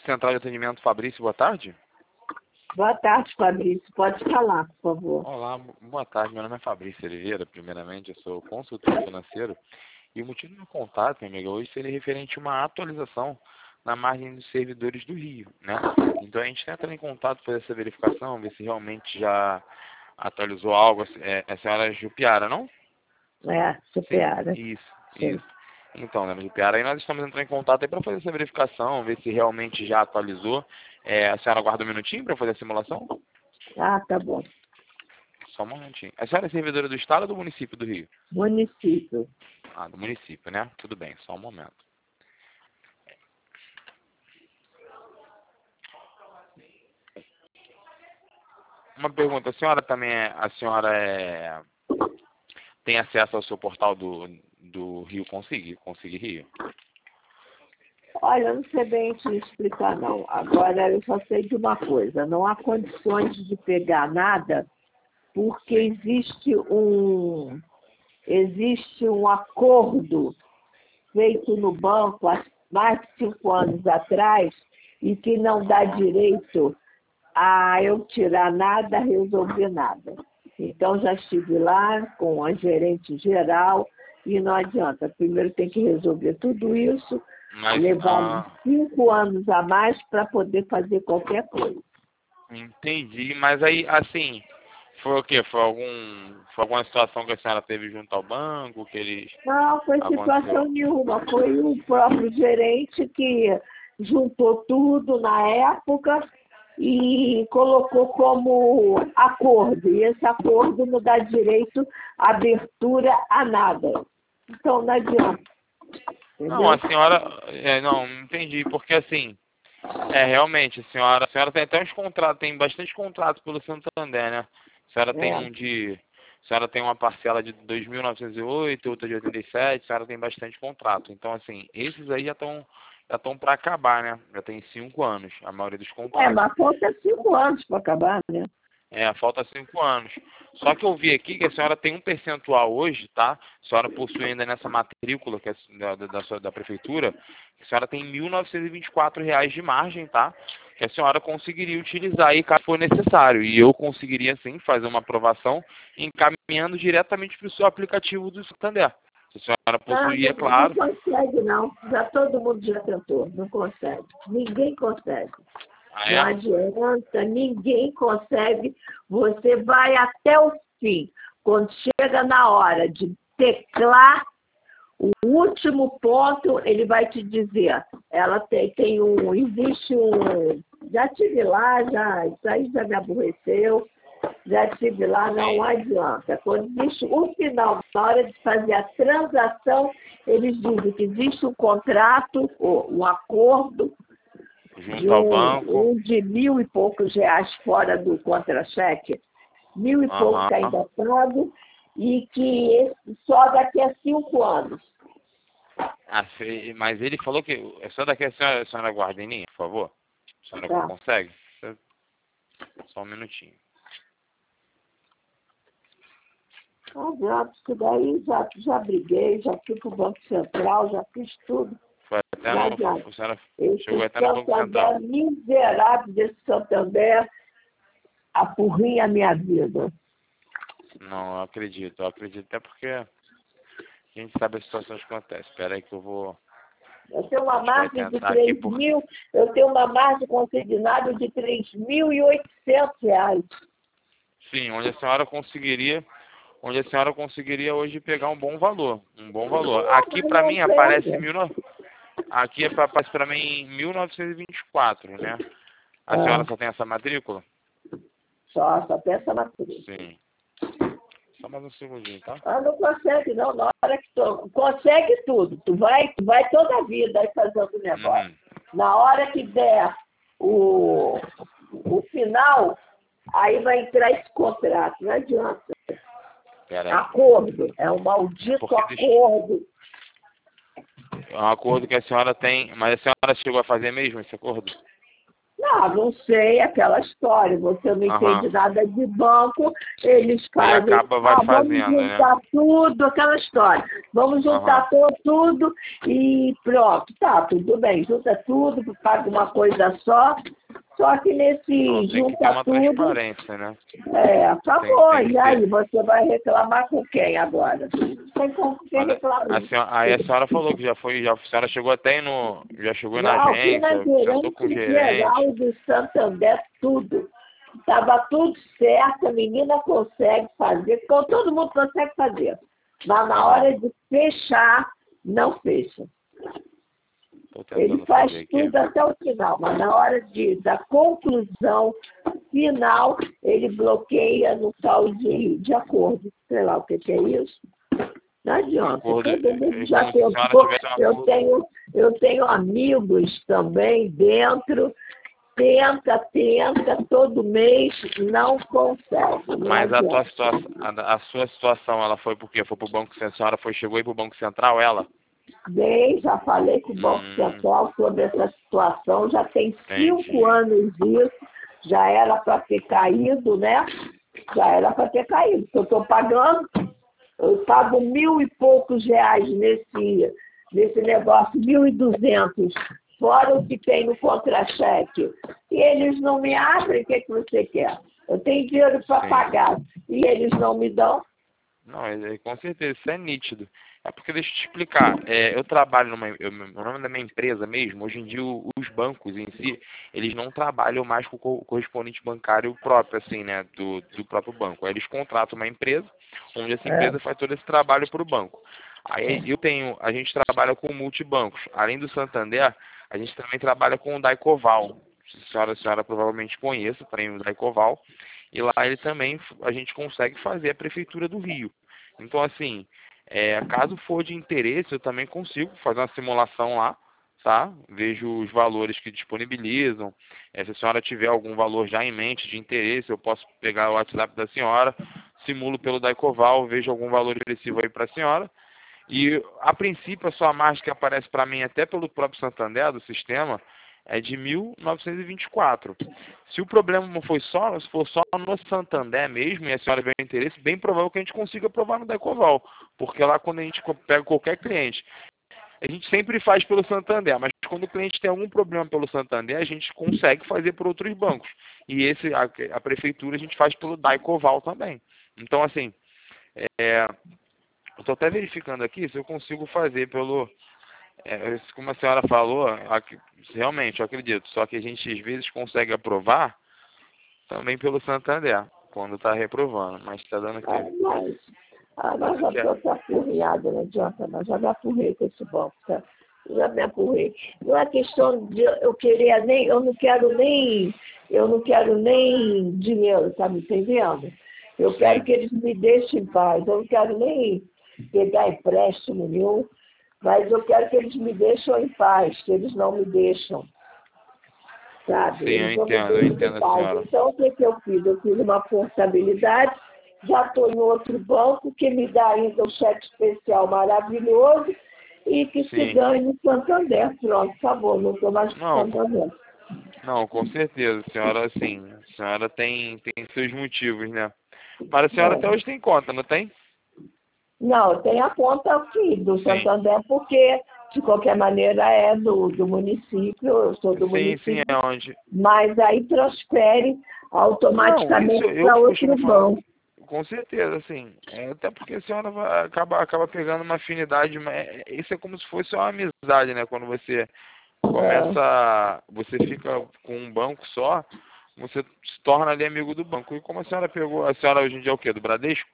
Central de Atendimento Fabrício, boa tarde. Boa tarde, Fabrício. Pode falar, por favor. Olá, boa tarde. Meu nome é Fabrício Oliveira. Primeiramente, eu sou consultor financeiro. E o motivo do meu contato, minha amiga, hoje seria referente a uma atualização na margem dos servidores do Rio, né? Então, a gente está entrando em contato para fazer essa verificação, ver se realmente já atualizou algo. A senhora é Jupiara, não? É, Jupiara. Isso. Então, né, Jupiara, aí nós estamos entrando em contato aí para fazer essa verificação, ver se realmente já atualizou. A senhora aguarda um minutinho para fazer a simulação? Ah, tá bom. Só um momentinho. A senhora é servidora do Estado ou do município do Rio? Município. Ah, do município, né? Tudo bem, só um momento. Uma pergunta, tem acesso ao seu portal do Rio Consegui Rio? Olha, eu não sei bem te explicar, não. Agora, eu só sei de uma coisa. Não há condições de pegar nada porque existe um acordo feito no banco há mais de 5 anos atrás e que não dá direito a eu tirar nada, resolver nada. Então, já estive lá com a gerente geral e não adianta. Primeiro tem que resolver tudo isso, levar 5 anos a mais para poder fazer qualquer coisa. Entendi, mas aí, assim, foi o quê? Foi alguma situação que a senhora teve junto ao banco, que eles... Não, foi situação nenhuma. Foi o próprio gerente que juntou tudo na época e colocou como acordo. E esse acordo não dá direito à abertura a nada. Então, não adianta. Entendeu? Não, a senhora... não entendi, porque assim... realmente, a senhora tem até uns contratos, tem bastante contratos pelo Santander, né? A senhora tem a senhora tem uma parcela de 2.908, outra de 87, a senhora tem bastante contrato. Então, assim, esses aí já estão para acabar, né? Já tem 5 anos, a maioria dos contratos. Mas falta 5 anos para acabar, né? Falta 5 anos. Só que eu vi aqui que a senhora tem um percentual hoje, tá? A senhora possui ainda nessa matrícula que é da prefeitura, a senhora tem R$ 1.924 de margem, tá? Que a senhora conseguiria utilizar aí caso for necessário. E eu conseguiria, sim, fazer uma aprovação encaminhando diretamente para o seu aplicativo do Santander. Se a senhora possuir, é claro. Não consegue, não. Todo mundo já tentou. Não consegue. Ninguém consegue. Não adianta, ninguém consegue. Você vai até o fim. Quando chega na hora de teclar, o último ponto, ele vai te dizer. Existe um... Já estive lá, isso aí já me aborreceu. Já estive lá, não adianta. Quando existe o final, na hora de fazer a transação, eles dizem que existe um contrato, um acordo, junto ao banco, de R$ 1.000 e poucos fora do contra-cheque, 1.000 e poucos ainda pago, e que só daqui a 5 anos. Mas ele falou que é só daqui a senhora aguarda em linha, por favor. A senhora consegue? Só um minutinho. Não adianta, porque daí já briguei, já fui para o Banco Central, já fiz tudo. Foi até a senhora chegou até no Banco Central. Miserável desse Santander, apurrinha a minha vida. Não, eu acredito até porque a gente sabe as situações que acontecem. Espera aí que eu vou... Eu tenho uma margem de 3 mil, eu tenho uma margem consignada de R$ 3.800. Sim, onde a senhora conseguiria hoje pegar um bom valor. Aqui para mim aparece aparece para mim 1.924, né? A senhora só tem essa matrícula? Só tem essa matrícula. Sim. Só mais um segundinho, tá? Não consegue, não. Na hora que tu consegue tudo. Tu vai toda a vida aí fazendo o negócio. Na hora que der o final, aí vai entrar esse contrato. Não adianta. Acordo. É um maldito acordo. É um acordo que a senhora tem, mas a senhora chegou a fazer mesmo esse acordo? Ah, não sei, aquela história, você não entende nada de banco, eles Aí fazem, vai vamos fazendo, juntar né? tudo, aquela história, vamos juntar tudo e pronto, tá, tudo bem, junta tudo, paga uma coisa só que nesse Não, tem que ter junta uma tudo, transparência, né? acabou, Tem que e aí, ter. você vai reclamar com quem agora? Tem com quem Mas reclamar. aí a senhora falou que a senhora chegou até já chegou na Não, fui na agência, sentou com o gerente geral gerente. do Santander, tudo. Estava tudo certo, a menina consegue fazer, todo mundo consegue fazer. Mas na hora de fechar, não fecha. Tô Ele tentando faz fazer aqui. tudo até o final, mas na hora da conclusão final, ele bloqueia no tal de acordo. Sei lá o que é isso. Não adianta, Acordo, todo mundo já como se a tentou. senhora tivesse um acordo. Eu tenho amigos também dentro, tenta, todo mês, não consegue. Não Mas adianta. a sua situação, ela foi por quê? Foi pro Banco Central? A senhora chegou aí pro Banco Central, ela? Bem, já falei com o Banco Central sobre essa situação, já tem Entendi. 5 anos isso, já era para ter caído, né? Já era para ter caído, porque eu estou pagando, eu pago 1.000 e poucos reais nesse negócio, 1.200, fora o que tem no contra-cheque. E eles não me abrem, o que você quer? Eu tenho dinheiro para pagar e eles não me dão. Não, com certeza, isso é nítido. É porque, deixa eu te explicar, eu trabalho o nome da minha empresa mesmo, hoje em dia os bancos em si, eles não trabalham mais com o correspondente bancário próprio, assim, né, do próprio banco. Aí eles contratam uma empresa, onde essa empresa faz todo esse trabalho para o banco. Aí a gente trabalha com multibancos. Além do Santander, a gente também trabalha com o Daicoval. A senhora provavelmente conheça também o Daicoval. E lá a gente consegue fazer a Prefeitura do Rio. Então, assim, caso for de interesse, eu também consigo fazer uma simulação lá, tá? Vejo os valores que disponibilizam. Se a senhora tiver algum valor já em mente de interesse, eu posso pegar o WhatsApp da senhora, simulo pelo Daicoval, vejo algum valor expressivo aí para a senhora. E, a princípio, a sua margem que aparece para mim até pelo próprio Santander, do sistema, é de 1.924. Se o problema se for só no Santander mesmo, e a senhora tiver interesse, bem provável que a gente consiga aprovar no Daicoval. Porque lá, quando a gente pega qualquer cliente, a gente sempre faz pelo Santander, mas quando o cliente tem algum problema pelo Santander, a gente consegue fazer por outros bancos. E a prefeitura a gente faz pelo Daicoval também. Então, assim, eu estou até verificando aqui se eu consigo fazer como a senhora falou, realmente, eu acredito. Só que a gente às vezes consegue aprovar também pelo Santander, quando está reprovando. Mas está dando aqui. Mas já estou apurreada, não adianta, mas já me apurrei com esse banco, tá? Já me apurrei. Não é questão de eu não quero nem dinheiro, tá me entendendo? Eu quero que eles me deixem em paz, eu não quero nem pegar empréstimo nenhum, mas eu quero que eles me deixem em paz, que eles não me deixam, sabe? Sim, Eles eu não me entendo deixam em a paz. senhora. Então, o que eu fiz? Eu fiz uma portabilidade, já estou em outro banco, que me dá ainda um cheque especial maravilhoso e que se ganhe no Santander. Pronto, acabou, não estou mais no Santander. Não, com certeza, a senhora, sim. A senhora tem seus motivos, né? Mas a senhora até hoje tem conta, não tem? Não, tem a conta aqui do Santander, porque, de qualquer maneira, é do município, eu sou do município, é onde? mas aí transfere automaticamente para outro banco. Com certeza, sim. Até porque a senhora acaba pegando uma afinidade, isso é como se fosse uma amizade, né? Quando você você fica com um banco só, você se torna ali amigo do banco. E como a senhora hoje em dia é o quê? Do Bradesco?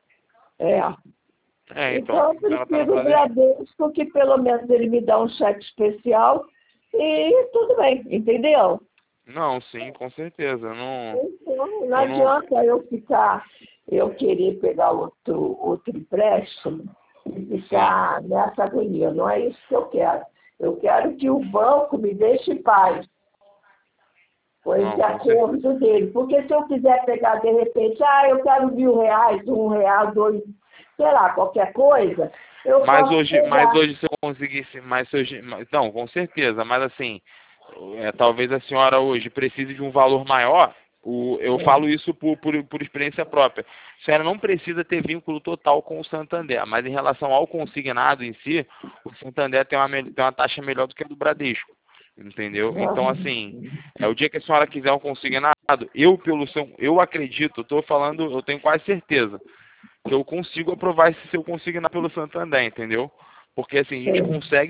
Então, eu prefiro o Bradesco, que pelo menos ele me dá um cheque especial e tudo bem, entendeu? Não, sim, com certeza. Então, não adianta eu querer pegar outro empréstimo e ficar nessa agonia. Não é isso que eu quero. Eu quero que o banco me deixe em paz. Foi de acordo dele. Porque se eu quiser pegar de repente, eu quero 1.000 reais, R$1, 2, sei lá, qualquer coisa, mas hoje se eu conseguisse, não, com certeza, mas assim, talvez a senhora hoje precise de um valor maior, eu falo isso por experiência própria. A senhora não precisa ter vínculo total com o Santander, mas em relação ao consignado em si, o Santander tem uma taxa melhor do que a do Bradesco. Entendeu? Então, assim, o dia que a senhora quiser um consignado, eu acredito, eu tenho quase certeza que eu consigo aprovar esse seu consignado pelo Santander, entendeu? Porque assim, a gente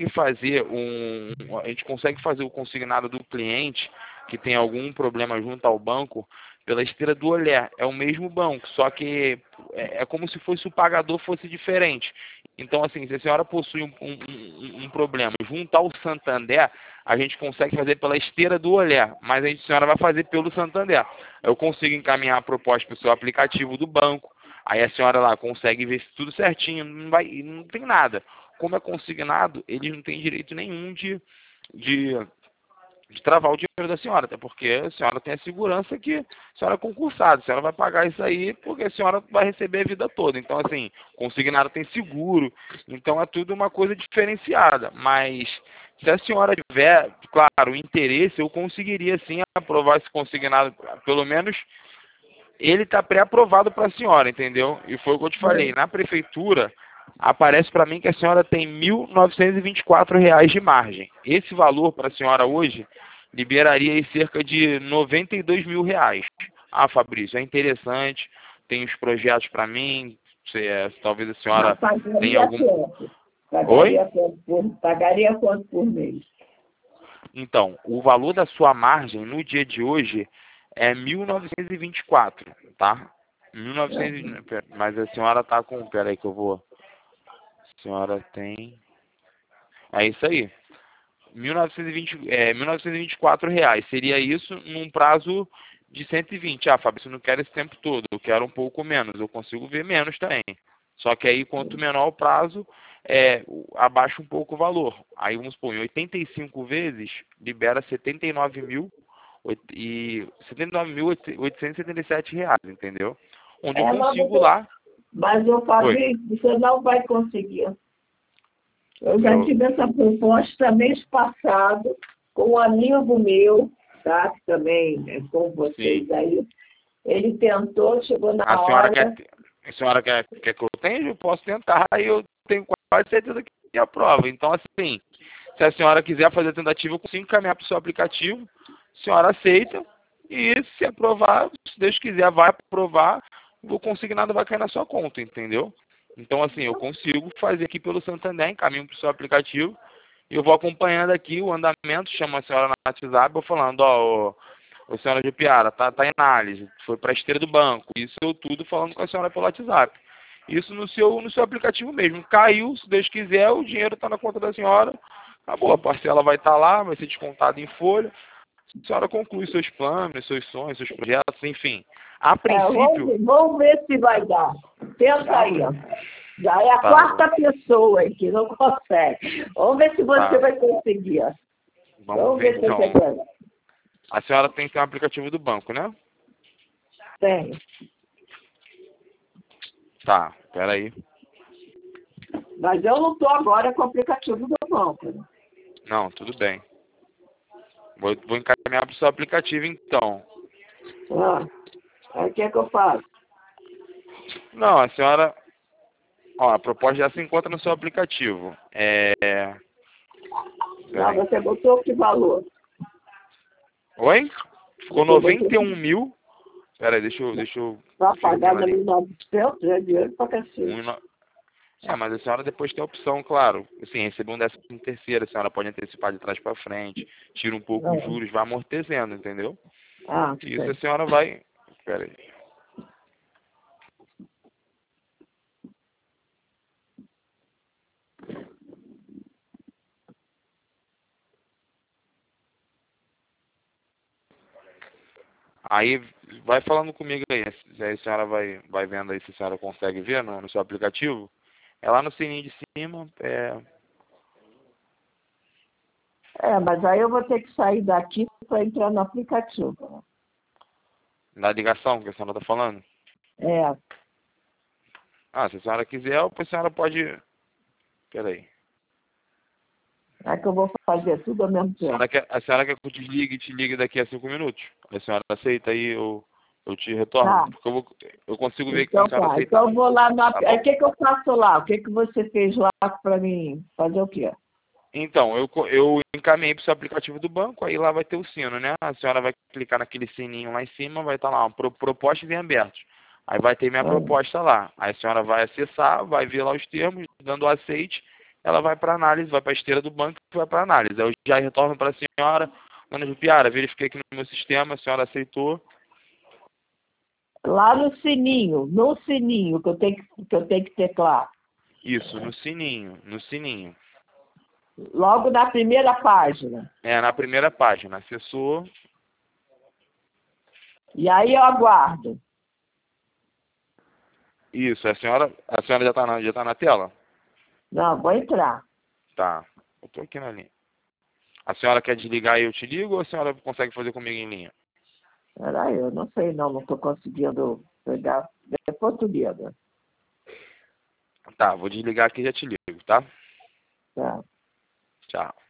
consegue fazer o consignado do cliente que tem algum problema junto ao banco pela esteira do olhar. É o mesmo banco, só que é como se fosse o pagador fosse diferente. Então, assim, se a senhora possui um problema junto ao Santander, a gente consegue fazer pela esteira do olhar, mas a senhora vai fazer pelo Santander. Eu consigo encaminhar a proposta para o seu aplicativo do banco, aí a senhora lá consegue ver tudo certinho, não tem nada. Como é consignado, eles não têm direito nenhum de travar o dinheiro da senhora, até porque a senhora tem a segurança que a senhora é concursada, a senhora vai pagar isso aí porque a senhora vai receber a vida toda. Então, assim, consignado tem seguro, então é tudo uma coisa diferenciada. Mas se a senhora tiver, claro, o interesse, eu conseguiria sim aprovar esse consignado, pelo menos ele está pré-aprovado para a senhora, entendeu? E foi o que eu te falei, na prefeitura aparece para mim que a senhora tem R$ 1.924 de margem. Esse valor para a senhora hoje liberaria aí cerca de R$ 92 mil. Ah, Fabrício, é interessante, tem os projetos para mim, talvez a senhora tenha algum... Oi? Pagaria quanto por mês? Então, o valor da sua margem no dia de hoje é 1.924, tá? 1900, mas a senhora tá com... Pera aí que eu vou... A senhora tem... É isso aí. 1.924 reais. Seria isso num prazo de 120. Ah, Fábio, eu não quero esse tempo todo. Eu quero um pouco menos. Eu consigo ver menos também. Só que aí, quanto menor o prazo, abaixa um pouco o valor. Aí, vamos supor, em 85 vezes, libera 79.877 reais, entendeu? Onde eu consigo lá... Mas eu falei, você não vai conseguir. Eu já tive essa proposta mês passado com um amigo meu, tá? Que também é com vocês aí. Ele tentou, chegou na hora... A senhora quer que eu tenha? Eu posso tentar e eu tenho quase certeza que aprova. Então, assim, se a senhora quiser fazer a tentativa, eu consigo encaminhar para o seu aplicativo. A senhora aceita e se aprovar, se Deus quiser, vai aprovar, o consignado vai cair na sua conta, entendeu? Então, assim, eu consigo fazer aqui pelo Santander, encaminho para o seu aplicativo e eu vou acompanhando aqui o andamento, chamo a senhora no WhatsApp, vou falando, ô senhora de Piara, tá em análise, foi para a esteira do banco, isso eu tudo falando com a senhora pelo WhatsApp. Isso no seu aplicativo mesmo. Caiu, se Deus quiser, o dinheiro está na conta da senhora, acabou, a parcela vai estar lá, vai ser descontada em folha, a senhora conclui seus planos, seus sonhos, seus projetos, enfim. A princípio... vamos ver se vai dar. Tenta aí, ó. Já é a quarta pessoa que não consegue. Vamos ver se você vai conseguir, ó. Vamos ver então. Se você a senhora tem que ter um aplicativo do banco, né? Tem. Tá, peraí. Mas eu não estou agora com o aplicativo do banco. Né? Não, tudo bem. Vou encaminhar para o seu aplicativo, então. Aí o que é que eu faço? Não, a senhora... a proposta já se encontra no seu aplicativo. Não, você botou que valor? Oi? Ficou 91 mil. Peraí, deixa eu... Para pagar 1.900, é dinheiro para cacete. Mas a senhora depois tem a opção, claro. Assim, receber um 13º, a senhora pode antecipar de trás para frente, tira um pouco os juros, vai amortecendo, entendeu? Isso a senhora vai... Peraí. Aí vai falando comigo aí, se a senhora vai vendo aí se a senhora consegue ver no seu aplicativo. É lá no sininho de cima. Mas aí eu vou ter que sair daqui para entrar no aplicativo. Na ligação que a senhora está falando? É. Se a senhora quiser, a senhora pode... Peraí. É que eu vou fazer tudo ao mesmo tempo. A senhora quer que eu desligue e te ligue daqui a 5 minutos? A senhora aceita aí, eu te retorno? Tá. Porque eu consigo ver que Então a senhora tá. aceita. Então eu vou lá na. Tá Aí bom. o que que eu faço lá? O que que você fez lá para mim fazer o quê? Então, eu encaminhei para o seu aplicativo do banco, aí lá vai ter o sino, né? A senhora vai clicar naquele sininho lá em cima, vai estar lá, proposta e bem aberto. Aí vai ter minha Ah, proposta lá. Aí a senhora vai acessar, vai ver lá os termos, dando o aceite, ela vai para análise, vai para a esteira do banco e vai para análise. Aí eu já retorno para a senhora, dona Jupiara, verifiquei aqui no meu sistema, a senhora aceitou. lá no sininho, que eu tenho que teclar. Isso, no sininho, no sininho. Logo na primeira página. É, na primeira página, acessou. E aí eu aguardo. Isso, a senhora já tá na tela? Não, vou entrar. Tá, eu tô aqui na linha. A senhora quer desligar e eu te ligo ou a senhora consegue fazer comigo em linha? Peraí, eu não sei não estou conseguindo pegar. Depois tu liga. Tá, vou desligar aqui e já te ligo, tá? Tá. Tchau.